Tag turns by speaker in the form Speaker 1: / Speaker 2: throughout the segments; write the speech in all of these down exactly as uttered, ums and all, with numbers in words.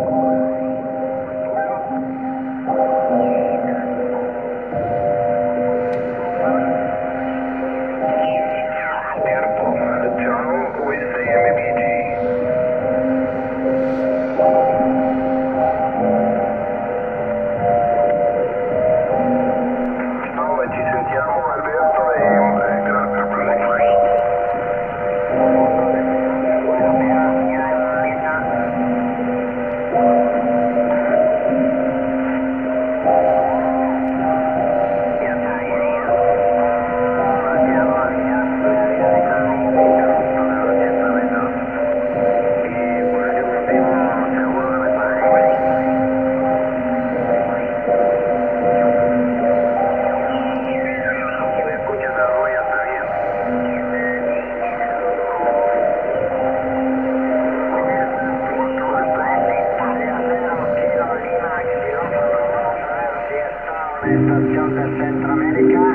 Speaker 1: Estación de Centroamérica.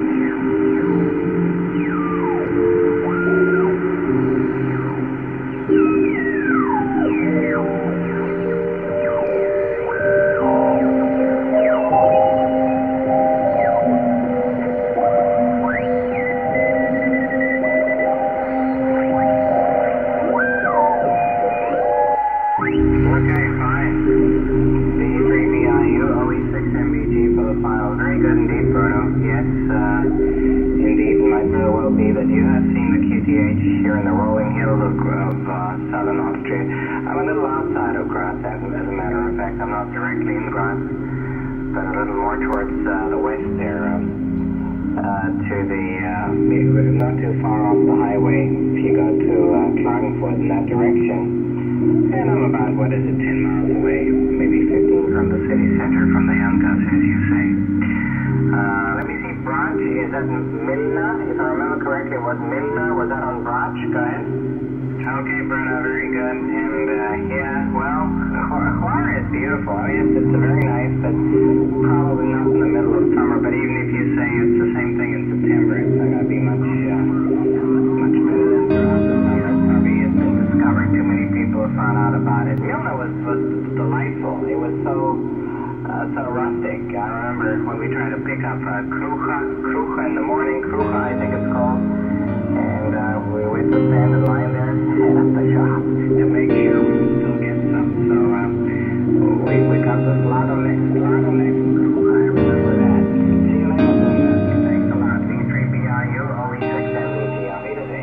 Speaker 1: Okay, fine. D three B I U, O E six M B G for the file. Very good indeed, Bruno. Yes, uh, indeed, it might very well be that you have seen the Q T H here in the rolling hills of, of uh, southern Austria. I'm a little outside of Graz, as, as a matter of fact. I'm not directly in Graz, but a little more towards uh, the west there, uh, uh, to the, uh, not too far off the highway if you go to uh, Klagenfurt in that direction. And I'm about, what is it, ten miles away, maybe fifteen from the city center, from the Jungkas, as you say. Uh, let me see, Brach, is that Milna? If I remember correctly, it was Milna? Was that on Brach? Go ahead. Okay, Bruno, very good. And, uh, yeah, well, Hvar is beautiful. I mean, it's, it's very nice, but probably not in the middle of summer, but even if you say it's the same thing in September, it's not going to be much, uh, much better than throughout the summer. It probably has been discovered. Too many people have found out about it. Milna was, was delightful. It was so, uh, so rustic. I remember when we tried to pick up uh, Krucha, Krucha in the morning, Krucha I think it's called, and uh, we went to stand in line there at the shop to make sure we would still get some. So uh, we, we got the Sladolex, Sladolex Krucha, I remember that. See you later, Bruno. Thanks a lot. D three B I U, O E six M B G. I'll be today.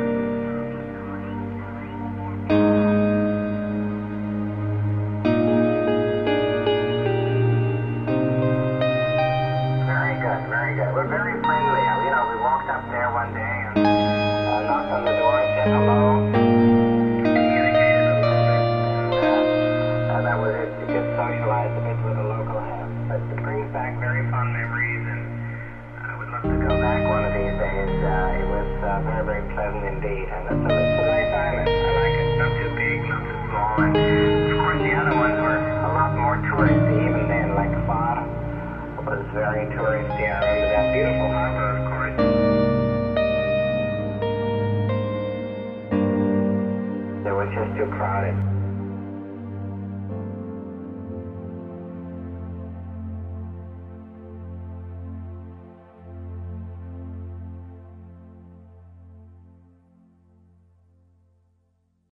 Speaker 1: Very good, very good. We're very friendly. You know, we walked up there one day and uh, knocked on the door and said hello. Communicated a little bit, and uh, uh, that was it. We just socialized a bit with the local half. But it brings back very fond memories, and I would love to go back one of these days. Uh, it was uh, very, very pleasant indeed, and it's a, it's a nice island. I like it. Not too big, not too small, and of course the other ones were a lot more touristy even then, like Hvar was very touristy. I remember that beautiful harbor, of course. It was just too crowded.